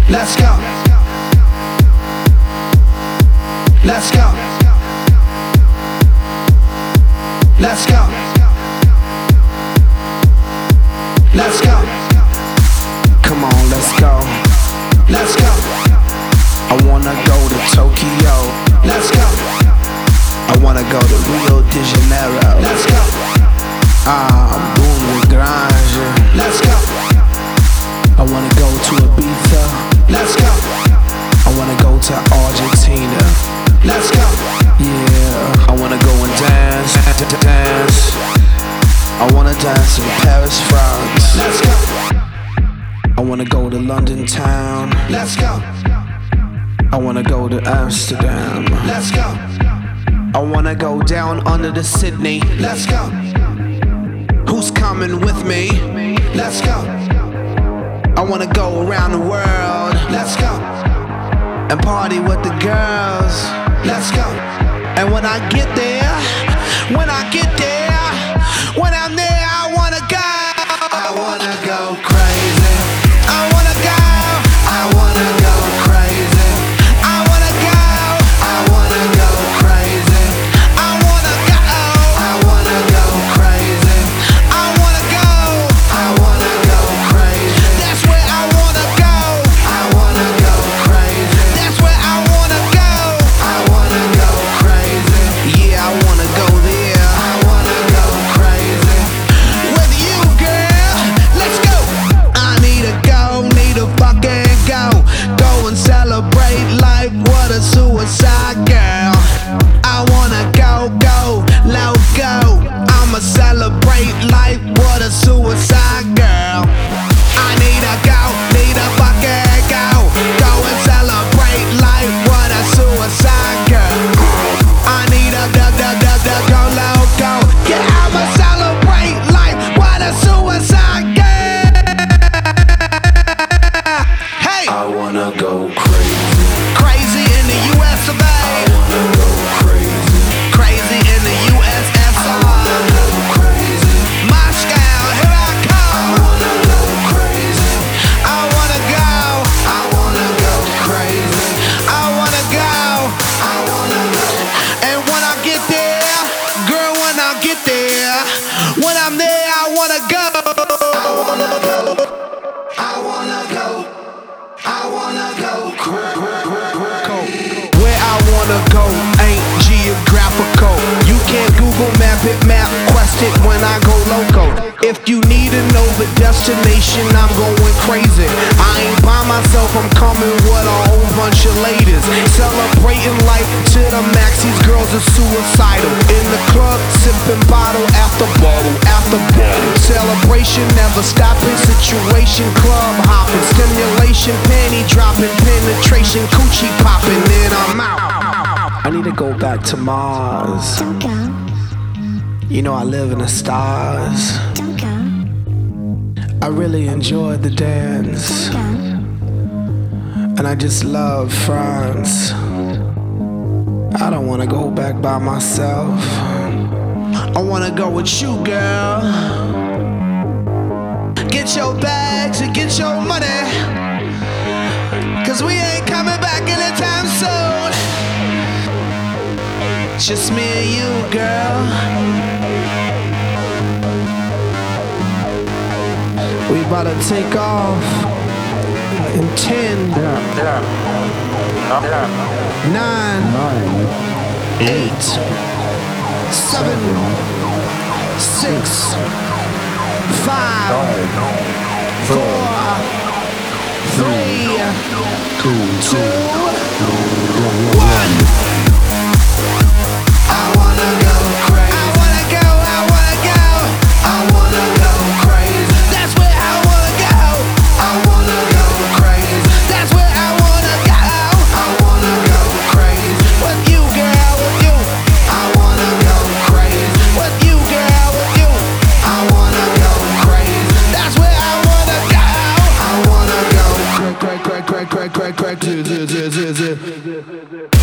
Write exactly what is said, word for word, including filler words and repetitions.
Let's go. Let's go. Let's go. Let's go. Come on, let's go. Let's go. I wanna go to Tokyo. Let's go. I wanna go to Rio de Janeiro. Let's go. Ah, boom with grande. Let's go. I wanna go to Ibiza. Let's go. I wanna go to Argentina. Let's go. Yeah, I wanna go and dance, d- dance. I wanna dance in Paris, France. Let's go. I wanna go to London town. Let's go. I wanna go to Amsterdam. Let's go. I wanna go down under the Sydney. Let's go. Who's coming with me? Let's go. I wanna go around the world Let's go. and party with the girls. Let's go. And when I get there, when I get there, when I'm there, I wanna go. I wanna go crazy. I wanna go. I wanna go crazy. I wanna go. I wanna go crazy. I wanna go. I wanna go crazy. I wanna go. I wanna go crazy. That's where I wanna go. I wanna go crazy. That's where I wanna go. I wanna go crazy. Yeah, I wanna go there. I wanna go crazy. With you, girl, let's go. I need to go, need to fucking go. Go and celebrate life, what a suicide girl. I wanna go, go, low go. I'ma celebrate life, what a suicide girl. I need to go, need to fucking go. Go and celebrate life, what a suicide girl. I need a go, go, go, go, go, low go. Yeah, I'ma celebrate life, what a suicide girl. Hey, I wanna go crazy. crazy in the U S of A. I wanna go crazy. Crazy in the U S S I R. wanna go crazy. Moscow, here I I come. wanna go crazy. I wanna go. I wanna go crazy. I wanna go. I wanna go. And when I get there, girl, when I get there, when I'm there, I wanna go. I wanna go. I wanna go. I wanna go crazy. Where I wanna go ain't geographical. You can't Google map it, map quest it when I go loco. If you need to know the destination, I'm going crazy. I ain't by myself, I'm coming with a whole bunch of ladies. Celebrating life to the max, these girls are suicidal. In the club, sipping bottle after bottle after bottle. Celebration never stopping, situation club hopping. Stimulation, panty dropping, penetration, coochie popping, then I'm out. I need to go back to Mars. Don't go, You know I live in the stars. don't go, I really enjoyed the dance, don't and I just love France. I don't wanna go back by myself. I wanna go with you, girl. Get your bags and get your money, 'cause we ain't coming back anytime soon. Just me and you, girl. We about to take off in ten, nine, eight, seven, six, five, four, three, two, one. I wanna go crazy. I wanna go, I wanna go. I wanna go crazy. That's where I wanna go. I wanna go crazy. That's where I wanna go. I wanna go crazy. With you, girl, with you. I wanna go crazy. With you, girl, with you. I wanna go crazy. That's where I wanna go. I wanna go crazy. Crazy, crazy, crazy, crazy, crazy, crazy, crazy, crazy.